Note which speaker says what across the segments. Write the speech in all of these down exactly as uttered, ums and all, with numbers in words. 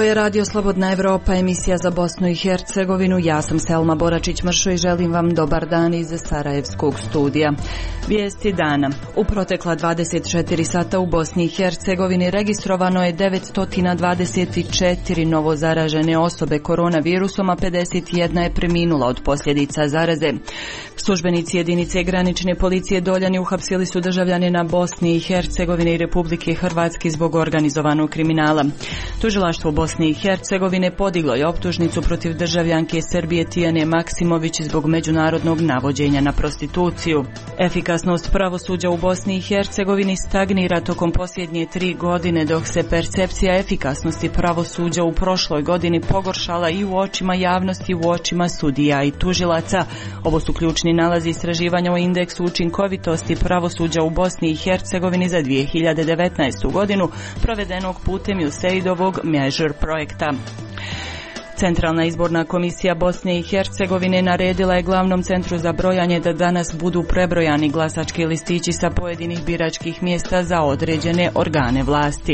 Speaker 1: je Radio Slobodna Evropa, emisija za Bosnu i Hercegovinu. Ja sam Selma Boračić-Mršo i želim vam dobar dan iz Sarajevskog studija. Vijesti dana. U protekla dvadeset četiri sata u Bosni i Hercegovini registrovano je devetsto dvadeset četiri novo zaražene osobe koronavirusom, a pedeset jedna je preminula od posljedica zaraze. Službenici jedinice granične policije Doljani uhapsili su državljanina Bosne i Hercegovine i Republike Hrvatske zbog organizovanog kriminala. Tužilaštvo Bosne i Hercegovine podiglo je optužnicu protiv državljanke Srbije Tijane Maksimović zbog međunarodnog navođenja na prostituciju. Efikasnost pravosuđa u Bosni i Hercegovini stagnira tokom posljednje tri godine, dok se percepcija efikasnosti pravosuđa u prošloj godini pogoršala i u očima javnosti, u očima sudija i tužilaca. Ovo su ključni nalazi istraživanja o indeksu učinkovitosti pravosuđa u Bosni i Hercegovini za dvije hiljade devetnaestu godinu, provedenog putem USAID-ovog Measure projekta. Centralna izborna komisija Bosne i Hercegovine naredila je glavnom centru za brojanje da danas budu prebrojani glasački listići sa pojedinih biračkih mjesta za određene organe vlasti.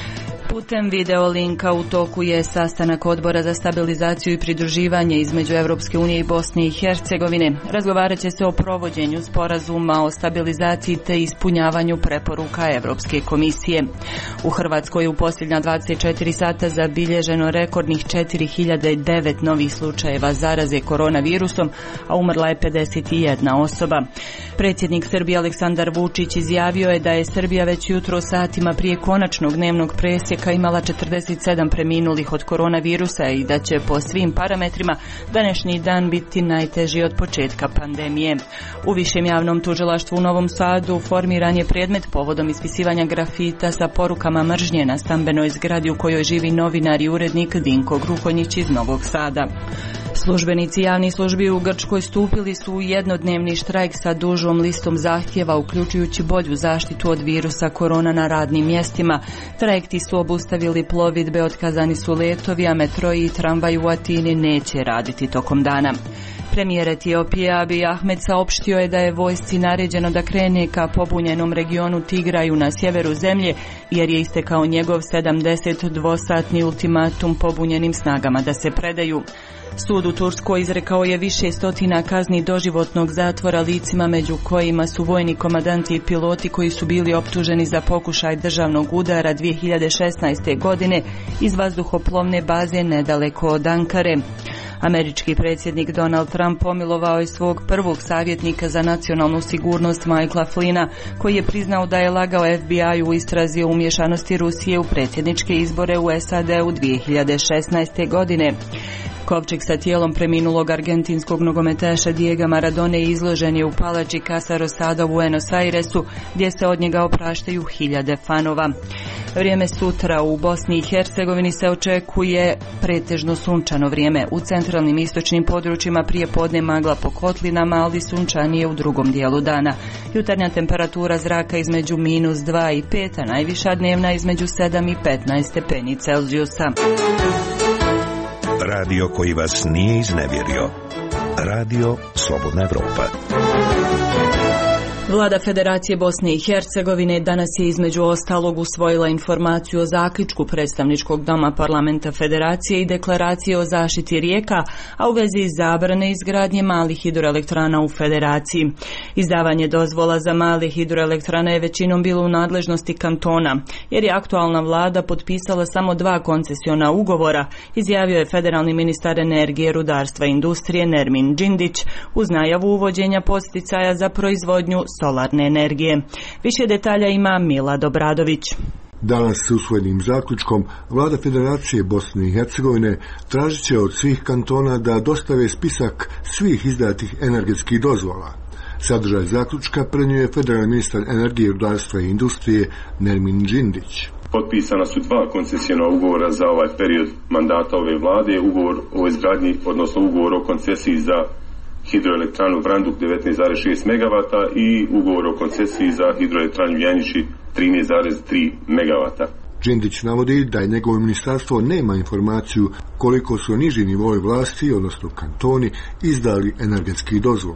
Speaker 1: Putem video linka u toku je sastanak Odbora za stabilizaciju i pridruživanje između Europske unije i Bosne i Hercegovine. Razgovarat će se o provođenju sporazuma o stabilizaciji te ispunjavanju preporuka Europske komisije. U Hrvatskoj je u posljednja dvadeset četiri sata zabilježeno rekordnih četiri hiljade devet novih slučajeva zaraze koronavirusom, a umrla je pedeset jedna osoba. Predsjednik Srbije Aleksandar Vučić izjavio je da je Srbija već jutro satima prije konačnog dnevnog presjeka imala četrdeset sedam preminulih od koronavirusa i da će po svim parametrima današnji dan biti najteži od početka pandemije. U Višem javnom tužilaštvu u Novom Sadu formiran je predmet povodom ispisivanja grafita sa porukama mržnje na stambenoj zgradi u kojoj živi novinar i urednik Dinko Gruhonjić iz Novog Sada. Službenici javnih službi u Grčkoj stupili su u jednodnevni štrajk sa dužom listom zahtjeva, uključujući bolju zaštitu od virusa korona na radnim mjestima. Trajekti su obustavili plovidbe, otkazani su letovi, a metro i tramvaj u Atini neće raditi tokom dana. Premijer Etiopije Abiy Ahmed saopštio je da je vojsci naređeno da krene ka pobunjenom regionu Tigraju na sjeveru zemlje, jer je istekao njegov sedamdesetdvosatni ultimatum pobunjenim snagama da se predaju. Sud u Turskoj izrekao je više stotina kazni doživotnog zatvora licima, među kojima su vojni komandanti i piloti koji su bili optuženi za pokušaj državnog udara dvije hiljade šesnaeste. godine iz vazduhoplovne baze nedaleko od Ankare. Američki predsjednik Donald Trump pomilovao je svog prvog savjetnika za nacionalnu sigurnost Michaela Flynna, koji je priznao da je lagao F B I u istrazi o umješanosti Rusije u predsjedničke izbore u S A D-u dvije hiljade šesnaeste. godine. Kovčeg sa tijelom preminulog argentinskog nogometaša Diega Maradone izložen je u palači Casa Rosada u Buenos Airesu, gdje se od njega opraštaju hiljade fanova. Vrijeme sutra u Bosni i Hercegovini se očekuje pretežno sunčano vrijeme. U centralnim i istočnim područjima prije podne magla po kotlinama, ali sunčanije u drugom dijelu dana. Jutarnja temperatura zraka između minus dva i pet, a najviša dnevna između sedam i petnaest stepeni Celzijusa.
Speaker 2: Radio koji vas nije iznevjerio. Radio Slobodna Evropa.
Speaker 1: Vlada Federacije Bosne i Hercegovine danas je između ostalog usvojila informaciju o zaključku predstavničkog doma parlamenta Federacije i deklaracije o zaštiti rijeka, a u vezi zabrane izgradnje malih hidroelektrana u Federaciji. Izdavanje dozvola za male hidroelektrane je većinom bilo u nadležnosti kantona, jer je aktualna vlada potpisala samo dva koncesiona ugovora, izjavio je federalni ministar energije, rudarstva i industrije Nermin Džindić uz najavu uvođenja podsticaja za proizvodnju solarne energije. Više detalja ima Milad Obradović.
Speaker 3: Danas s usvojenim zaključkom Vlada Federacije Bosne i Hercegovine tražit će od svih kantona da dostave spisak svih izdatih energetskih dozvola. Sadržaj zaključka prenio je federalni ministar energije, rudarstva i industrije Nermin Džindić.
Speaker 4: Potpisana su dva koncesijona ugovora za ovaj period mandata ove vlade, ugovor o izgradnji, odnosno ugovor o koncesiji za hidroelektranu Vranduk devetnaest zarez šest megavata i ugovor o koncesiji za hidroelektranu Janjići trinaest zarez tri megavata.
Speaker 3: Džindić navodi da je njegovo ministarstvo nema informaciju koliko su niži nivoi vlasti, odnosno kantoni, izdali energetskih dozvola.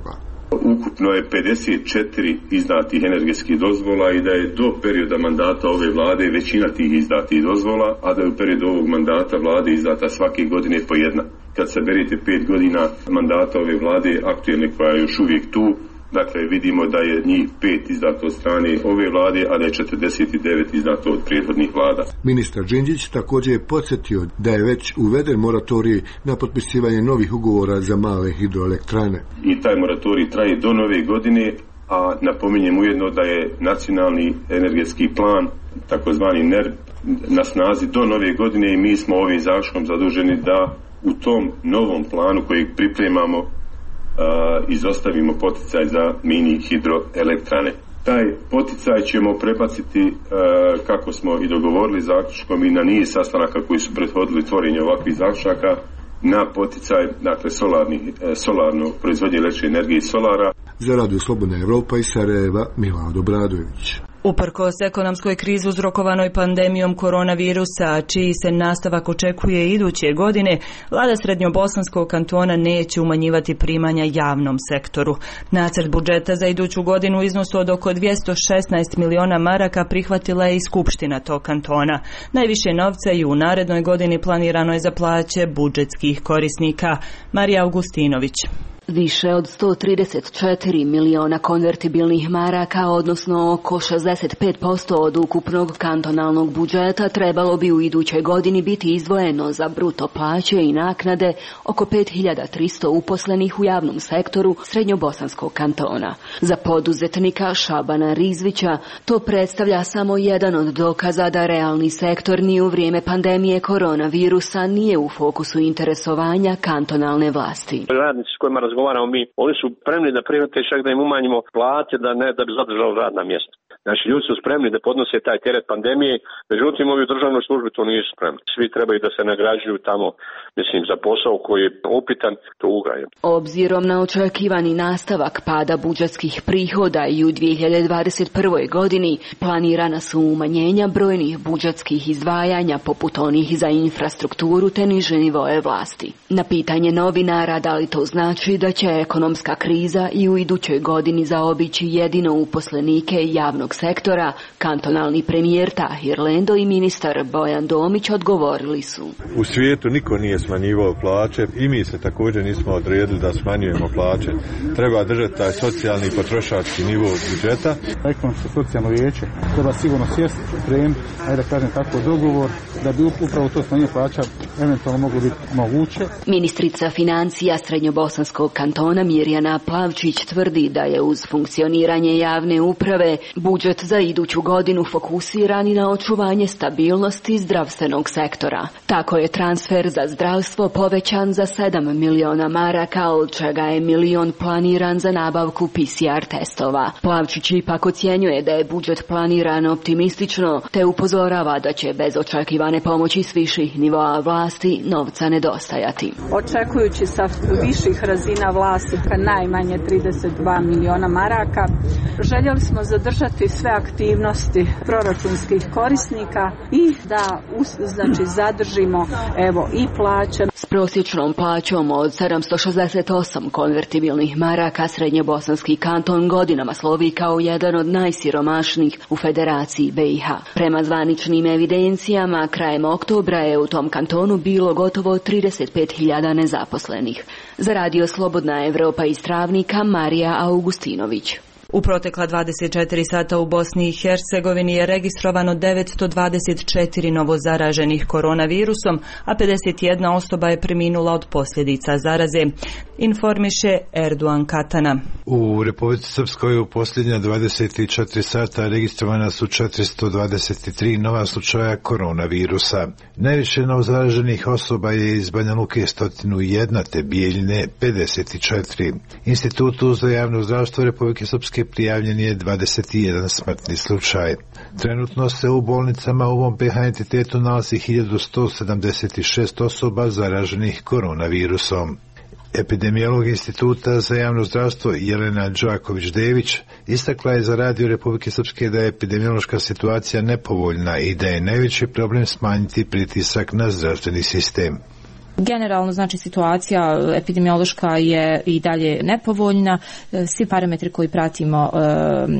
Speaker 4: Ukupno je pedeset četiri izdatih energetskih dozvola i da je do perioda mandata ove vlade većina tih izdatih dozvola, a da je u periodu ovog mandata vlade izdata svake godine po jedna. Kad saberete pet godina mandata ove vlade aktualne koja je još uvijek tu, dakle vidimo da je njih pet izdato od strane ove vlade, a da je četrdeset devet izdato od prethodnih vlada.
Speaker 3: Ministar Đinđić također je podsjetio da je već uveden moratorij na potpisivanje novih ugovora za male hidroelektrane.
Speaker 4: I taj moratorij traje do nove godine, a napominjem ujedno da je nacionalni energetski plan, takozvani N E R, na snazi do nove godine i mi smo ovim zaključkom zaduženi da u tom novom planu kojeg pripremamo Uh, izostavimo poticaj za mini hidroelektrane. Taj poticaj ćemo prebaciti, uh, kako smo i dogovorili zaključkom i na niz sastanaka koji su prethodili tvorenju ovakvih zaključaka, na poticaj, dakle, solarni, solarno proizvodnje električne energije iz solara.
Speaker 3: Za Radio Slobodna Evropa iz Sarajeva, Milad Obradović.
Speaker 1: Uprkos ekonomskoj krizi uzrokovanoj pandemijom koronavirusa, čiji se nastavak očekuje iduće godine, vlada Srednjobosanskog kantona neće umanjivati primanja javnom sektoru. Nacrt budžeta za iduću godinu u iznosu od oko dvjesto šesnaest miliona maraka prihvatila je i Skupština tog kantona. Najviše novca i u narednoj godini planirano je za plaće budžetskih korisnika. Marija Augustinović.
Speaker 5: Više od sto trideset četiri miliona konvertibilnih maraka, odnosno oko šezdeset pet posto od ukupnog kantonalnog budžeta, trebalo bi u idućoj godini biti izdvojeno za bruto plaće i naknade oko pet hiljada tristo uposlenih u javnom sektoru Srednjobosanskog kantona. Za poduzetnika Šabana Rizvića to predstavlja samo jedan od dokaza da realni sektor ni u vrijeme pandemije koronavirusa nije u fokusu interesovanja kantonalne vlasti.
Speaker 6: Radnici s kojima razgovaramo mi, oni su spremni da prihvate čak da im umanjimo plate da ne da bi zadržali radna mjesta. Znači, ljudi su spremni da podnose taj teret pandemije, međutim, ovi u državnoj službi to nisu spremni. Svi trebaju da se nagrađuju tamo, mislim, za posao koji je upitan, to ugraje.
Speaker 5: Obzirom na očekivani nastavak pada budžetskih prihoda i u dvije hiljade dvadeset prvoj godini planirana su umanjenja brojnih budžetskih izdvajanja poput onih za infrastrukturu te niže nivoe vlasti. Na pitanje novinara da li to znači da će ekonomska kriza i u idućoj godini zaobići jedino uposlenike javnog sektora, kantonalni premijer Tahir Lendo i ministar Bojan Domić odgovorili su.
Speaker 7: U svijetu niko nije smanjivao plaće i mi se također nismo odredili da smanjujemo plaće. Treba držati taj socijalni i potrošački nivo budžeta.
Speaker 8: Ekonomsko socijalno vijeće treba sigurno sjesti, pripremiti, ajde da kažem tako, dogovor da bi upravo to smanjenje plaća eventualno moglo biti moguće.
Speaker 5: Ministrica financija Srednjobosanskog kantona Mirjana Plavčić tvrdi da je uz funkcioniranje javne uprave budžet za iduću godinu fokusiran i na očuvanje stabilnosti zdravstvenog sektora. Tako je transfer za zdravstvo povećan za sedam miliona maraka, od čega je milion planiran za nabavku P C R testova. Plavčić ipak ocjenjuje da je budžet planiran optimistično, te upozorava da će bez očekivane pomoći s viših nivoa vlasti novca nedostajati.
Speaker 9: Očekujući sa viših razina vlasti ka najmanje trideset dva miliona maraka, željeli smo zadržati sve aktivnosti proračunskih korisnika i da znači zadržimo evo i plaće.
Speaker 5: S prosječnom plaćom od sedamsto šezdeset osam konvertibilnih maraka Srednjobosanski kanton godinama slovi kao jedan od najsiromašnijih u Federaciji B i H. Prema zvaničnim evidencijama, krajem oktobra je u tom kantonu bilo gotovo trideset pet hiljada nezaposlenih. Za Radio Slobodna Evropa iz Travnika, Marija Augustinović.
Speaker 1: U protekla dvadeset četiri sata u Bosni i Hercegovini je registrovano devetsto dvadeset četiri novozaraženih koronavirusom, a pedeset jedna osoba je preminula od posljedica zaraze, informiše Erduan Katana.
Speaker 10: U Republici Srpskoj u posljednja dvadeset četiri sata registrovana su četiristo dvadeset tri nova slučaja koronavirusa. Najviše novozaraženih osoba je iz Banja Luke sto jedan, te Bijeljine pedeset četiri. Institutu za javno zdravstvo Republike Srpske prijavljen je dvadeset jedan smrtni slučaj. Trenutno se u bolnicama u ovom P H entitetu nalazi hiljadu sto sedamdeset šest osoba zaraženih koronavirusom. Epidemiolog Instituta za javno zdravstvo Jelena Đaković-Dević istakla je za Radio Republike Srpske da je epidemiološka situacija nepovoljna i da je najveći problem smanjiti pritisak na zdravstveni sistem.
Speaker 11: Generalno, znači, situacija epidemiološka je i dalje nepovoljna. Svi parametri koji pratimo e,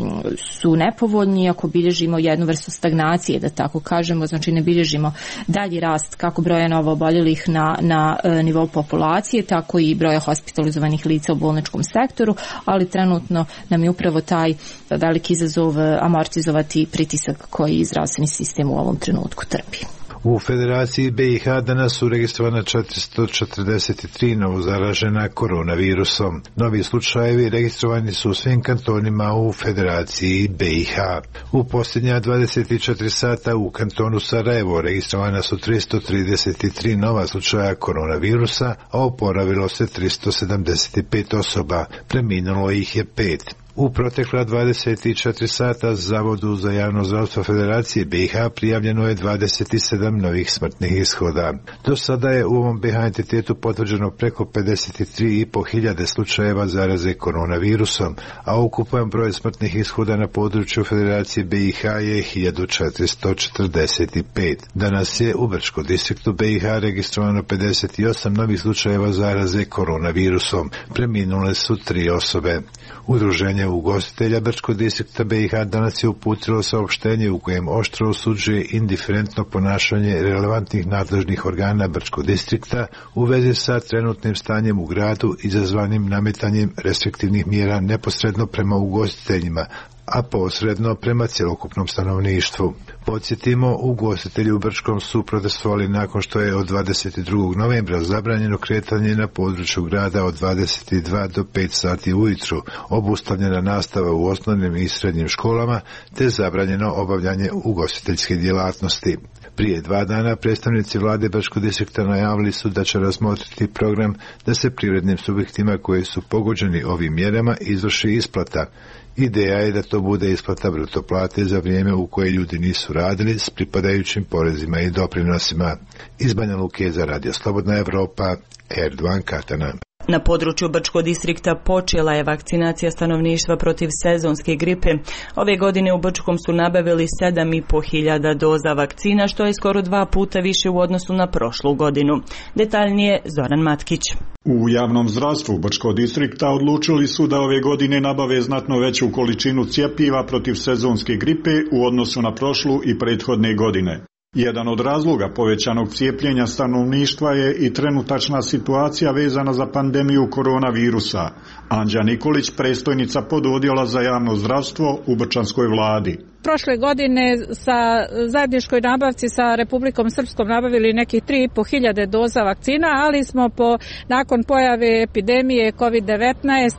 Speaker 11: su nepovoljni, ako bilježimo jednu vrstu stagnacije, da tako kažemo, znači ne bilježimo dalji rast kako broja novooboljelih na, na e, nivou populacije, tako i broja hospitalizovanih lica u bolničkom sektoru, ali trenutno nam je upravo taj veliki izazov amortizovati pritisak koji zdravstveni sistem u ovom trenutku trpi.
Speaker 10: U Federaciji B i H danas su registrovana četiristo četrdeset tri novozaražena koronavirusom. Novi slučajevi registrovani su u svim kantonima u Federaciji B i H. U posljednja dvadeset četiri sata u kantonu Sarajevo registrovana su tristo trideset tri nova slučaja koronavirusa, a oporavilo se tristo sedamdeset pet osoba, preminulo ih je pet. U protekla dvadeset četiri sata Zavodu za javno zdravstvo Federacije B i H prijavljeno je dvadeset sedam novih smrtnih ishoda. Do sada je u ovom B i H entitetu potvrđeno preko pedeset tri i po hiljade slučajeva zaraze koronavirusom, a ukupan broj smrtnih ishoda na području Federacije B i H je hiljadu četiristo četrdeset pet. Danas je u Brčkom distriktu B i H registrovano pedeset osam novih slučajeva zaraze koronavirusom. Preminule su tri osobe. Udruženje ugostitelja Brčkog distrikta B i H danas je uputilo saopštenje u kojem oštro osuđuje indiferentno ponašanje relevantnih nadležnih organa Brčkog distrikta u vezi sa trenutnim stanjem u gradu izazvanim nametanjem restriktivnih mjera neposredno prema ugostiteljima, a posredno prema cjelokupnom stanovništvu. Podsjetimo, ugostitelji u Brčkom su protestovali nakon što je od dvadeset drugog novembra zabranjeno kretanje na području grada od dvadeset dva do pet sati ujutru, obustavljena nastava u osnovnim i srednjim školama, te zabranjeno obavljanje ugostiteljske djelatnosti. Prije dva dana predstavnici vlade Brčkog distrikta najavili su da će razmotriti program da se privrednim subjektima koji su pogođeni ovim mjerama izvrši isplata. Ideja je da to bude isplata bruto plate za vrijeme u koje ljudi nisu radili s pripadajućim porezima i doprinosima. Iz Banja Luke za Radio Slobodna Evropa, Erdovan Katana.
Speaker 1: Na području Brčkog distrikta počela je vakcinacija stanovništva protiv sezonske gripe. Ove godine u Brčkom su nabavili sedam i po hiljada doza vakcina, što je skoro dva puta više u odnosu na prošlu godinu. Detaljnije Zoran Matkić.
Speaker 12: U javnom zdravstvu Brčkog distrikta odlučili su da ove godine nabave znatno veću količinu cjepiva protiv sezonske gripe u odnosu na prošlu i prethodne godine. Jedan od razloga povećanog cijepljenja stanovništva je i trenutačna situacija vezana za pandemiju koronavirusa. Anđa Nikolić, predstojnica pododjela za javno zdravstvo u Brčanskoj vladi.
Speaker 9: Prošle godine sa zajedničkoj nabavci sa Republikom Srpskom nabavili nekih tri i po hiljade doza vakcina, ali smo po, nakon pojave epidemije kovid devetnaest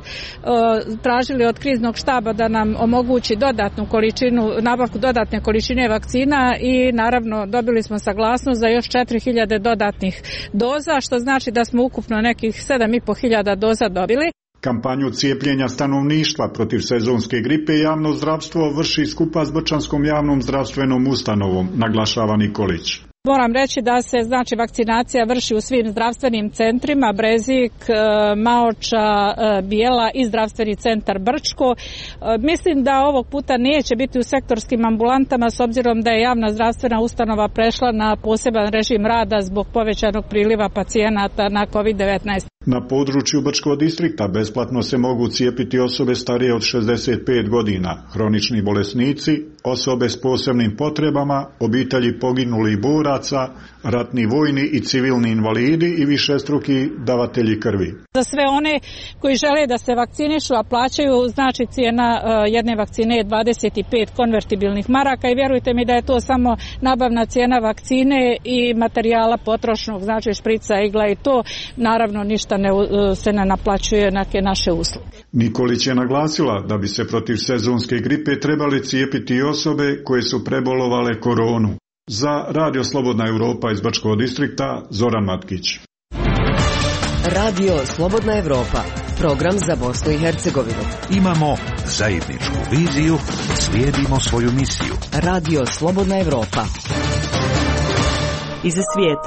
Speaker 9: tražili od kriznog štaba da nam omogući dodatnu količinu, nabavku dodatne količine vakcina i naravno dobili smo saglasnost za još četiri hiljade dodatnih doza, što znači da smo ukupno nekih sedam i po hiljada doza dobili.
Speaker 12: Kampanju cijepljenja stanovništva protiv sezonske gripe javno zdravstvo vrši skupa s Brčanskom javnom zdravstvenom ustanovom, naglašava Nikolić.
Speaker 9: Moram reći da se znači vakcinacija vrši u svim zdravstvenim centrima, Brezik, Maoča, Bijela i zdravstveni centar Brčko. Mislim da ovog puta neće biti u sektorskim ambulantama s obzirom da je javna zdravstvena ustanova prešla na poseban režim rada zbog povećanog priliva pacijenata na kovid devetnaest.
Speaker 12: Na području Brčkog distrikta besplatno se mogu cijepiti osobe starije od šezdeset pet godina, hronični bolesnici, osobe s posebnim potrebama, obitelji poginulih boraca, ratni vojni i civilni invalidi i višestruki davatelji krvi.
Speaker 9: Za sve one koji žele da se vakcinišu, a plaćaju, znači cijena jedne vakcine je dvadeset pet konvertibilnih maraka i vjerujte mi da je to samo nabavna cijena vakcine i materijala potrošnog, znači šprica, igla i to, naravno ništa ne, se ne naplaćuje neke naše usluge.
Speaker 12: Nikolić je naglasila da bi se protiv sezonske gripe trebali cijepiti osobe koje su prebolovale koronu. Za Radio Slobodna Evropa iz Brčkog distrikta, Zoran Matkić.
Speaker 13: Radio Slobodna Evropa, program za Bosnu i Hercegovinu.
Speaker 2: Imamo zajedničku viziju, slijedimo svoju misiju.
Speaker 13: Radio Slobodna Evropa.
Speaker 1: Iz svijeta.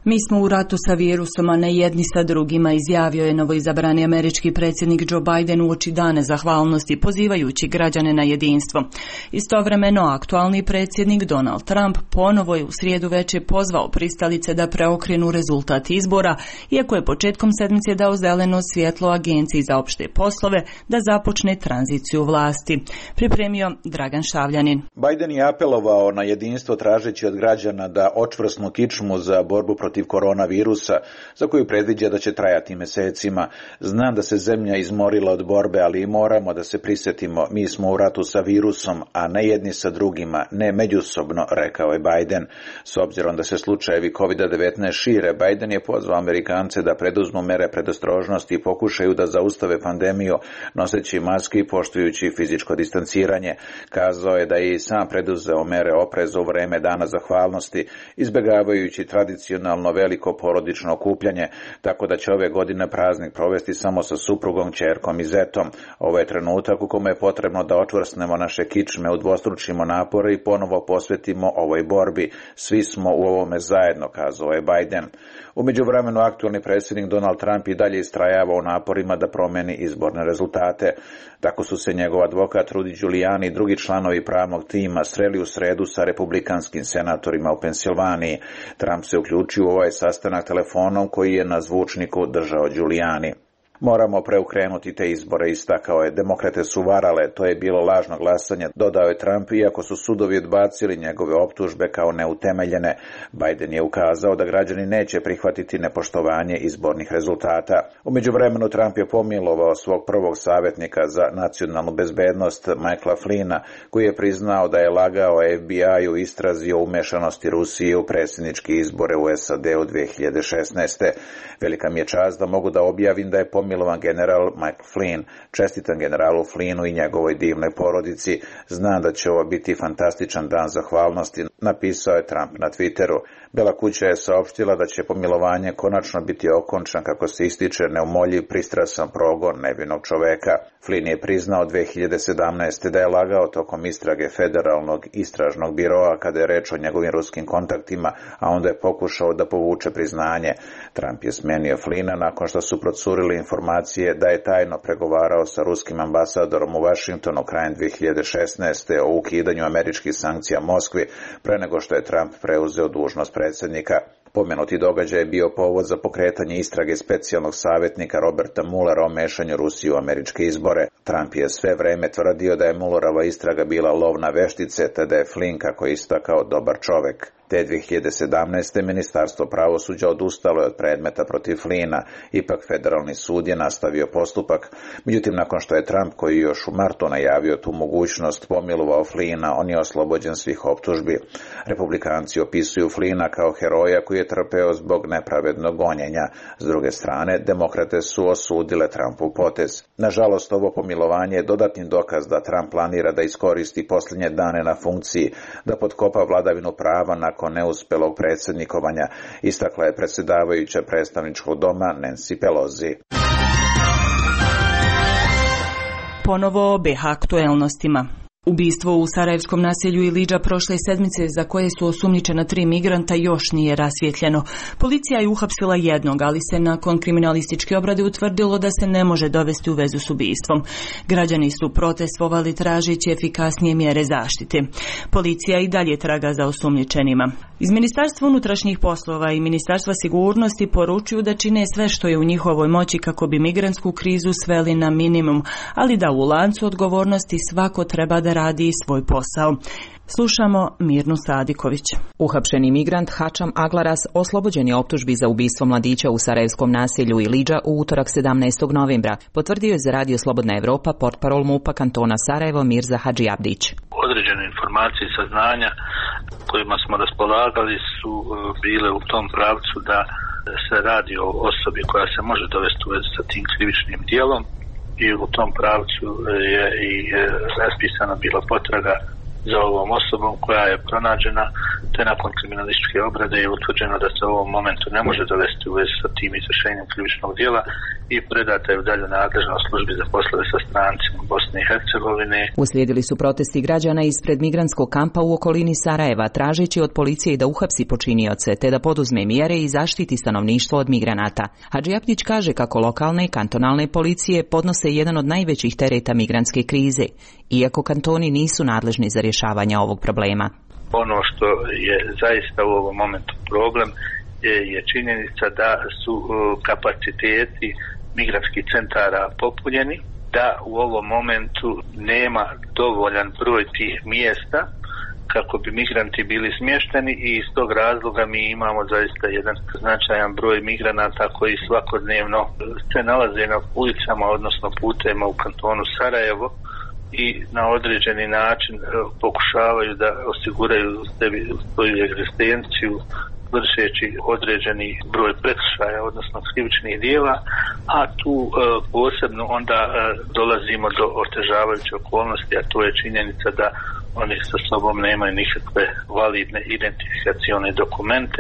Speaker 1: Mi smo u ratu sa virusom, a ne jedni sa drugima, izjavio je novoizabrani američki predsjednik Joe Biden uoči dane zahvalnosti, pozivajući građane na jedinstvo. Istovremeno, aktualni predsjednik Donald Trump ponovo je u srijedu večer pozvao pristalice da preokrenu rezultat izbora, iako je početkom sedmice dao zeleno svjetlo Agenciji za opšte poslove da započne tranziciju vlasti. Pripremio Dragan Šavljanin.
Speaker 14: Biden je apelovao na jedinstvo tražeći od građana da očvrsnu kičmu za borbu protiv koronavirusa, za koju predviđa da će trajati mjesecima. Znam da se zemlja izmorila od borbe, ali moramo da se prisjetimo, mi smo u ratu sa virusom, a ne jedni sa drugima, ne međusobno, rekao je Biden. S obzirom da se slučajevi kovid devetnaest šire, Biden je pozvao Amerikance da preduzmu mere predostrožnosti i pokušaju da zaustave pandemiju, noseći maske i poštujući fizičko distanciranje. Kazao je da je i sam preduzeo mere opreza u vreme dana zahvalnosti, izbjegavajući tradicionalno veliko porodično okupljanje, tako da će ove godine praznik provesti samo sa suprugom, ćerkom i zetom. Ovo je trenutak u kome je potrebno da očvrsnemo naše kičme, udvostručimo napore i ponovo posvetimo ovoj borbi. Svi smo u ovome zajedno, kazao je Biden. U međuvremenu aktualni predsjednik Donald Trump i dalje istrajava u naporima da promeni izborne rezultate. Tako su se njegov advokat Rudy Giuliani i drugi članovi pravnog tima sreli u sredu sa republikanskim senatorima u Pensilvaniji. Trump se uključio u ovaj sastanak telefonom koji je na zvučniku držao Giuliani. Moramo preokrenuti te izbore, istakao je. Demokrate su varale, to je bilo lažno glasanje, dodao je Trump, iako su sudovi odbacili njegove optužbe kao neutemeljene. Biden je ukazao da građani neće prihvatiti nepoštovanje izbornih rezultata. U međuvremenu Trump je pomilovao svog prvog savjetnika za nacionalnu bezbednost Michaela Flynna, koji je priznao da je lagao F B I u istrazi o umešanosti Rusije u predsjedničke izbore u S A D u dvije hiljade šesnaeste. Velika mi je čast da mogu da objavim da je pomilovan general Michael Flynn. Čestitam generalu Flynnu i njegovoj divnoj porodici. Znam da će ovo biti fantastičan dan zahvalnosti, napisao je Trump na Twitteru. Bela kuća je saopštila da će pomilovanje konačno biti okončan kako se ističe neumoljiv pristrasan progon nevinog čoveka. Flynn je priznao dvije hiljade sedamnaeste. da je lagao tokom istrage federalnog istražnog biroa kada je reč o njegovim ruskim kontaktima, a onda je pokušao da povuče priznanje. Trump je smenio Flynna nakon što su procurili informacije da je tajno pregovarao sa ruskim ambasadorom u Washingtonu krajem dvije hiljade šesnaeste. o ukidanju američkih sankcija Moskvi pre nego što je Trump preuzeo dužnost predsjednika. Pomenuti događaj je bio povod za pokretanje istrage specijalnog savjetnika Roberta Muellera o mešanju Rusije u američke izbore. Trump je sve vreme tvrdio da je Muellerova istraga bila lov na veštice, te da je Flynn, kako je istakao, dobar čovek. Te dvije hiljade sedamnaeste. Ministarstvo pravosuđa odustalo je od predmeta protiv Flynna. Ipak federalni sud je nastavio postupak. Međutim, nakon što je Trump, koji još u martu najavio tu mogućnost, pomilovao Flynna, on je oslobođen svih optužbi. Republikanci opisuju Flynna kao heroja koji je trpeo zbog nepravednog gonjenja. S druge strane, demokrate su osudile Trumpov potez. Nažalost, ovo pomilovanje je dodatni dokaz da Trump planira da iskoristi posljednje dane na funkciji, da potkopa vladavinu prava nakon neuspelog predsjednikovanja, istakla je predsjedavajuća predstavničkog doma Nancy Pelosi.
Speaker 1: Ponovo o B H aktuelnostima. Ubistvo u sarajevskom naselju Ilidža prošle sedmice, za koje su osumnjičena tri migranta, još nije rasvjetljeno. Policija je uhapsila jednog, ali se nakon kriminalističke obrade utvrdilo da se ne može dovesti u vezu s ubistvom. Građani su protestovali tražeći efikasnije mjere zaštite. Policija i dalje traga za osumnjičenima. Iz Ministarstva unutrašnjih poslova i Ministarstva sigurnosti poručuju da čine sve što je u njihovoj moći kako bi migrantsku krizu sveli na minimum, ali da u lancu odgovornosti svako treba da radi svoj posao. Slušamo Mirnu Sadiković.
Speaker 15: Uhapšeni migrant Hačam Aglaras oslobođen je optužbi za ubistvo mladića u sarajevskom naselju Ilidža u utorak sedamnaestog novembra, potvrdio je za Radio Slobodna Evropa portparol MUP-a kantona Sarajevo Mirza Hadžiabdić.
Speaker 16: Određene informacije i saznanja kojima smo raspolagali su bile u tom pravcu da se radi o osobi koja se može dovesti u vezu sa tim krivičnim dijelom, i u tom pravcu je i raspisana bila potraga za ovom osobom koja je pronađena, te nakon kriminalističke obrade je utvrđeno da se u ovom momentu ne može dovesti u vezi sa tim izvršenjem krivičnog djela i predata je u dalju nadležnost službi za poslove sa strancima Bosne i Hercegovine.
Speaker 15: Uslijedili su protesti građana ispred migrantskog kampa u okolini Sarajeva, tražeći od policije da uhapsi počinioce te da poduzme mjere i zaštiti stanovništvo od migranata. Hadžiaptić kaže kako lokalne i kantonalne policije podnose jedan od najvećih tereta migrantske krize, iako kantoni nisu nadležni za rješavanje ovog problema.
Speaker 16: Ono što je zaista u ovom momentu problem je, je činjenica da su uh, kapaciteti migrantskih centara popunjeni, da u ovom momentu nema dovoljan broj tih mjesta kako bi migranti bili smješteni i iz tog razloga mi imamo zaista jedan značajan broj migranata koji svakodnevno se nalaze na ulicama, odnosno putevima u kantonu Sarajevo i na određeni način pokušavaju da osiguraju sebi svoju egzistenciju vršeći određeni broj prekršaja, odnosno krivičnih djela, a tu e, posebno onda e, dolazimo do otežavajuće okolnosti, a to je činjenica da oni sa sobom nemaju nikakve validne identifikacione dokumente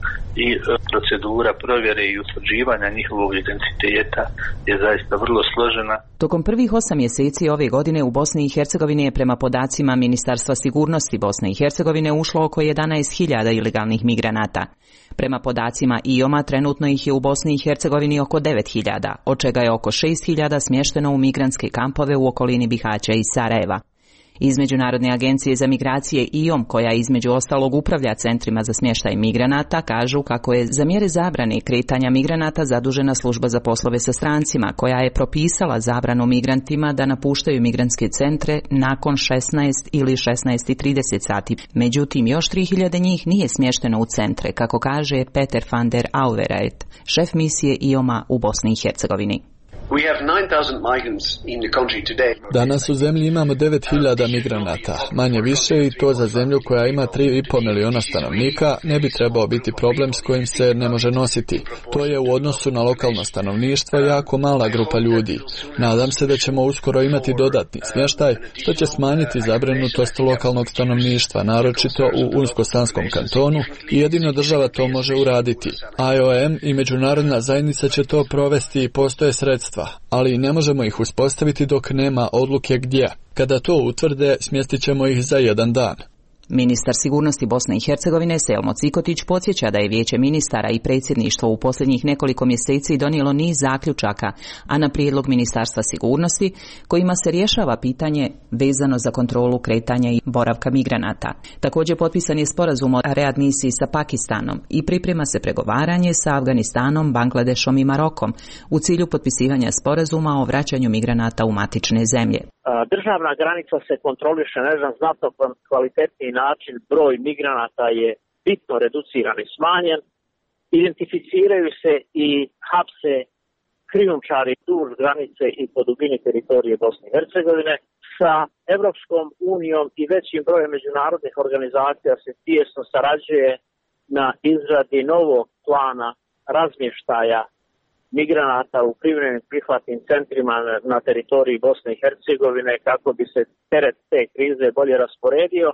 Speaker 16: i e, procedura provjere i utvrđivanja njihovog identiteta je zaista vrlo složena.
Speaker 15: Tokom prvih osam mjeseci ove godine u Bosni i Hercegovini je prema podacima Ministarstva sigurnosti Bosne i Hercegovine ušlo oko jedanaest hiljada ilegalnih migranata. Prema podacima I O M-a trenutno ih je u Bosni i Hercegovini oko devet hiljada, od čega je oko šest hiljada smješteno u migrantske kampove u okolini Bihaća i Sarajeva. Iz Međunarodne agencije za migracije I O M, koja između ostalog upravlja centrima za smještaj migranata, kažu kako je za mjere zabrane kretanja migranata zadužena služba za poslove sa strancima, koja je propisala zabranu migrantima da napuštaju migrantske centre nakon šesnaest ili šesnaest i trideset sati. Međutim, još tri hiljade njih nije smješteno u centre, kako kaže Peter van der Auweraert, šef misije I O M-a u Bosni i Hercegovini.
Speaker 17: Danas u zemlji imamo devet hiljada migranata, manje više, i to za zemlju koja ima tri i pol miliona stanovnika ne bi trebao biti problem s kojim se ne može nositi. To je u odnosu na lokalno stanovništvo jako mala grupa ljudi. Nadam se da ćemo uskoro imati dodatni smještaj, što će smanjiti zabrinutost lokalnog stanovništva, naročito u Unsko-Sanskom kantonu, i jedino država to može uraditi. I O M i međunarodna zajednica će to provesti i postoje sredstva, ali ne možemo ih uspostaviti dok nema odluke gdje. Kada to utvrde, smjestit ćemo ih za jedan dan.
Speaker 15: Ministar sigurnosti Bosne i Hercegovine Selmo Cikotić podsjeća da je Vijeće ministara i predsjedništvo u posljednjih nekoliko mjeseci donijelo niz zaključaka, a na prijedlog Ministarstva sigurnosti, kojima se rješava pitanje vezano za kontrolu kretanja i boravka migranata. Također potpisan je sporazum o readmisiji sa Pakistanom i priprema se pregovaranje sa Afganistanom, Bangladešom i Marokom u cilju potpisivanja sporazuma o vraćanju migranata u matične zemlje.
Speaker 18: Državna granica se kontroliše na jedan znatno kvalitetniji način, broj migranata je bitno reduciran i smanjen, identificiraju se i hapse krijumčari duž granice i po dubini teritorije Bosne i Hercegovine. Sa Evropskom unijom i većim brojem međunarodnih organizacija se tijesno sarađuje na izradi novog plana razmještaja migranata u privremenim prihvatnim centrima na teritoriji Bosne i Hercegovine kako bi se teret te krize bolje rasporedio,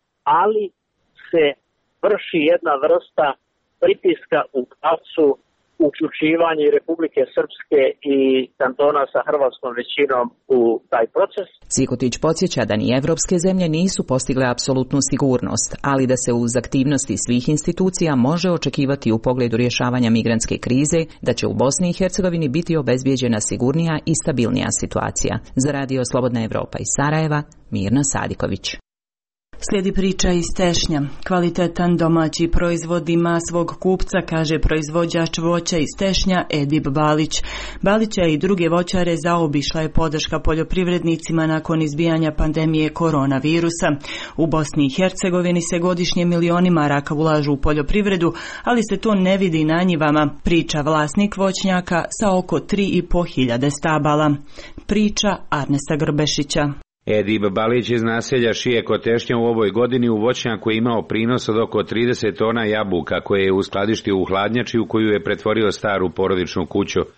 Speaker 18: ali se vrši jedna vrsta pritiska u pravcu uključivanja Republike Srpske i kantona sa hrvatskom većinom u taj proces.
Speaker 15: Cikotić podsjeća da ni evropske zemlje nisu postigle apsolutnu sigurnost, ali da se uz aktivnosti svih institucija može očekivati u pogledu rješavanja migrantske krize da će u Bosni i Hercegovini biti obezbijeđena sigurnija i stabilnija situacija. Za Radio Slobodna Evropa iz Sarajeva, Mirna Sadiković.
Speaker 1: Slijedi priča iz Tešnja. Kvalitetan domaći proizvod ima svog kupca, kaže proizvođač voća iz Tešnja Edip Balić. Balića i druge voćare zaobišla je podrška poljoprivrednicima nakon izbijanja pandemije koronavirusa. U Bosni i Hercegovini se godišnje milioni maraka ulažu u poljoprivredu, ali se to ne vidi na njivama, priča vlasnik voćnjaka sa oko tri i po hiljade stabala. Priča Arnesta Grbešića.
Speaker 19: Edip Balić iz naselja Šije kod Tešnja u ovoj godini u voćnjaku je imao prinos od oko trideset tona jabuka koje je uskladištio u hladnjači u koju je pretvorio staru porodičnu kuću.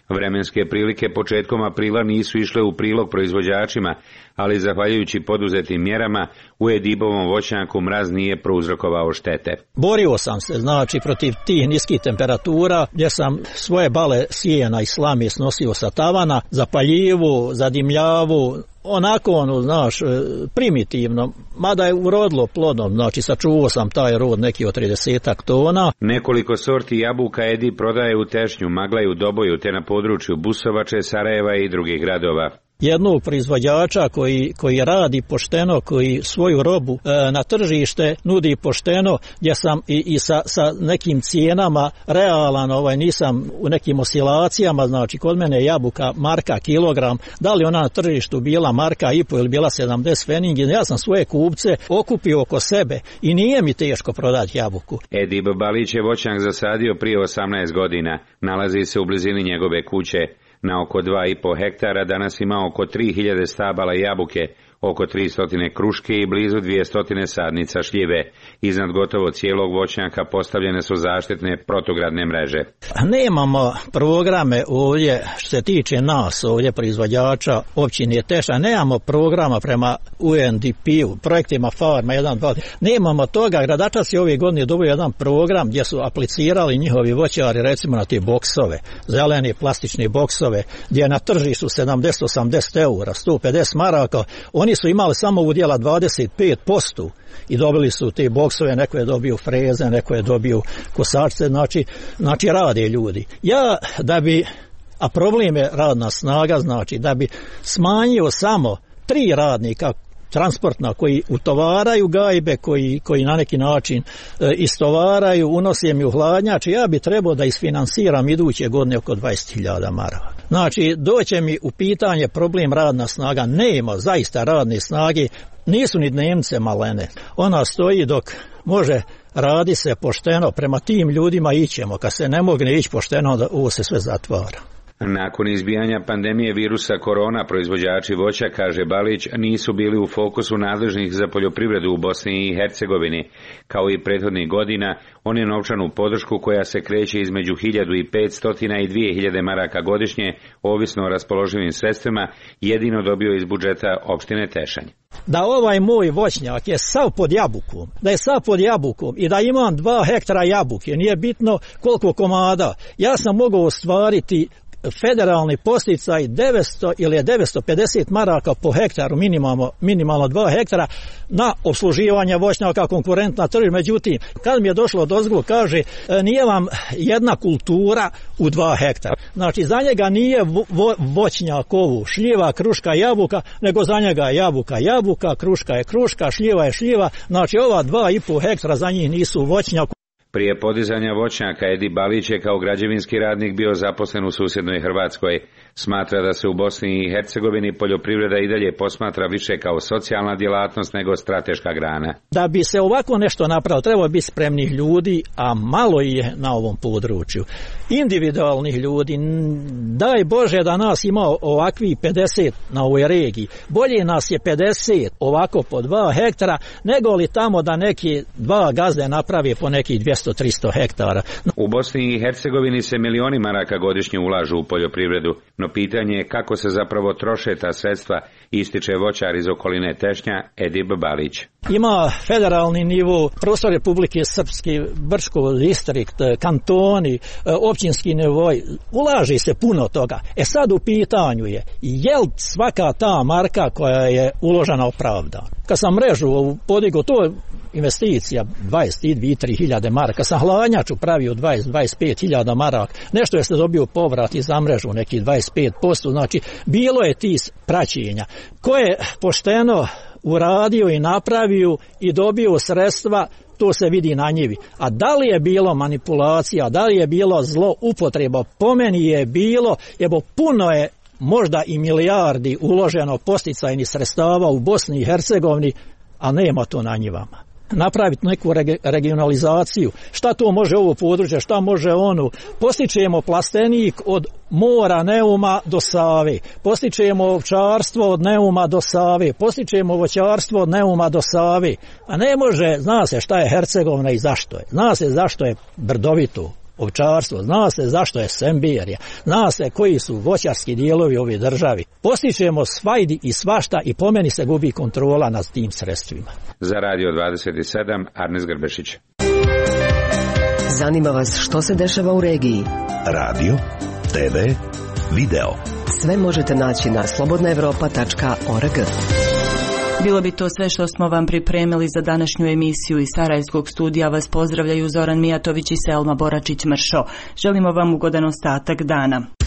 Speaker 19: Vremenske prilike početkom aprila nisu išle u prilog proizvođačima, ali zahvaljujući poduzetim mjerama u Edibovom voćnjaku mraz nije prouzrokovao štete.
Speaker 20: Borio sam se, znači, protiv tih niskih temperatura, gdje sam svoje bale sjena i slame snosio sa tavana, za paljivu, za dimljavu, onako, ono, znaš, primitivno, mada je urodilo plodom, znači sačuvao sam taj rod neki od tridesetak tona.
Speaker 19: Nekoliko sorti jabuka Edi prodaje u Tešnju, Maglaju, Doboju te na području Busovače, Sarajeva i drugih gradova.
Speaker 20: Jednog proizvođača koji, koji radi pošteno, koji svoju robu e, na tržište nudi pošteno, gdje sam i, i sa, sa nekim cijenama realan, ovaj, nisam u nekim oscilacijama, znači kod mene jabuka marka kilogram, da li ona na tržištu bila marka i po ili bila sedamdeset feningi, ja sam svoje kupce okupio oko sebe i nije mi teško prodati jabuku.
Speaker 19: Edib Balić je voćnjak zasadio prije osamnaest godina, nalazi se u blizini njegove kuće. Na oko dva i po hektara danas ima oko tri hiljade stabala jabuke, oko tristo kruške i blizu dvjesto sadnica šljive. Iznad gotovo cijelog voćnjaka postavljene su zaštitne protugradne mreže.
Speaker 20: Nemamo programe ovdje što se tiče nas ovdje proizvođača općine Teša, nemamo programa prema U N D P-u, projektima Farma jedan, dva. Nemamo toga, Gradačac je ove godine dobio jedan program gdje su aplicirali njihovi voćari recimo na te boksove, zelene plastične boksove, gdje je na tržištu sedamdeset osamdeset eura, sto pedeset maraka, oni su imali samo udjela dvadeset pet posto i dobili su te boksove, neko je dobio freze, neko je dobio kosačce, znači, znači rade ljudi. Ja da bi, a problem je radna snaga, znači da bi smanjio samo tri radnika transportna koji utovaraju gajbe, koji, koji na neki način e, istovaraju, unose mi u hladnjače, ja bi trebao da isfinansiram iduće godine oko dvadeset hiljada maraka. Znači, doće mi u pitanje problem radna snaga, nema zaista radne snage, nisu ni dnevnice malene. Ona stoji dok može radi se pošteno, prema tim ljudima ićemo, kad se ne mogne ići pošteno, da ovo se sve zatvara.
Speaker 19: Nakon izbijanja pandemije virusa korona, proizvođači voća, kaže Balić, nisu bili u fokusu nadležnih za poljoprivredu u Bosni i Hercegovini. Kao i prethodnih godina, on je novčanu podršku koja se kreće između hiljadu petsto i dvije hiljade maraka godišnje, ovisno o raspoloživim sredstvima, jedino dobio iz budžeta opštine Tešanj.
Speaker 20: Da ovaj moj voćnjak je sav pod jabukom, da je sav pod jabukom i da imam dva hektara jabuke, nije bitno koliko komada, ja sam mogao ostvariti federalni posticaj devetsto ili devetsto pedeset maraka po hektaru, minimalno, minimalno dva hektara na obsluživanje voćnjaka konkurentna tržišta. Međutim, kad mi je došlo dozvol, kaže nije vam jedna kultura u dva hektara. Znači, za njega nije vo, voćnjak ovu, šljiva, kruška, jabuka, nego za njega je jabuka, jabuka, kruška je kruška, šljiva je šljiva. Znači, ova dva i po hektara za njih nisu voćnjak.
Speaker 19: Prije podizanja voćnjaka Edi Balić je kao građevinski radnik bio zaposlen u susjednoj Hrvatskoj. Smatra da se u Bosni i Hercegovini poljoprivreda i dalje posmatra više kao socijalna djelatnost nego strateška grana.
Speaker 20: Da bi se ovako nešto napravilo, treba biti spremnih ljudi, a malo je na ovom području. Individualnih ljudi, daj Bože da nas ima ovakvi pedeset na ovoj regiji. Bolje nas je pedeset ovako po dva hektara, nego li tamo da neki dva gazde napravi po nekih dvjesto tristo hektara.
Speaker 19: U Bosni i Hercegovini se milioni maraka godišnje ulažu u poljoprivredu, no pitanje je kako se zapravo troše ta sredstva, ističe voćar iz okoline Tešnja Edib Balić.
Speaker 20: Ima federalni nivo, prostor Republike Srpske, Brčko distrikt, kantoni, općinski nivo, ulaži se puno toga. E sad u pitanju je, je li svaka ta marka koja je uložena opravdana? Kad sam mrežu podigo, to je investicija dvadeset dvije do tri hiljade maraka, sam hladnjaču pravio dvadeset do dvadeset pet hiljada maraka, nešto je se dobio povrat i za mrežu neki dvadeset pet posto, znači bilo je ti praćenja. Ko je pošteno uradio i napravio i dobio sredstva, to se vidi na njivi. A da li je bilo manipulacija, da li je bilo zlo upotreba, po meni je bilo, jebo puno je možda i milijardi uloženo posticajnih sredstava u Bosni i Hercegovini, a nema to na njivama. Napraviti neku regionalizaciju. Šta to može ovo područje, šta može ono. Postičemo plastenik od mora Neuma do Save. Postičemo ovčarstvo od Neuma do Save. Postičemo voćarstvo od Neuma do Save. A ne može, zna se šta je Hercegovina i zašto je. Zna se zašto je brdovito. ovčarstvo, zna se zašto je Semberija, zna se koji su voćarski dijelovi ove državi. Postičemo svajdi i svašta i po meni se gubi kontrola nad tim sredstvima.
Speaker 19: Za Radio dvadeset sedam, Arnes Grbešić.
Speaker 13: Zanima vas što se dešava u regiji?
Speaker 2: Radio, te ve, video.
Speaker 13: Sve možete naći na slobodna evropa tačka org.
Speaker 1: Bilo bi to sve što smo vam pripremili za današnju emisiju. Iz Sarajevskog studija vas pozdravljaju Zoran Mijatović i Selma Boračić-Mršo. Želimo vam ugodan ostatak dana.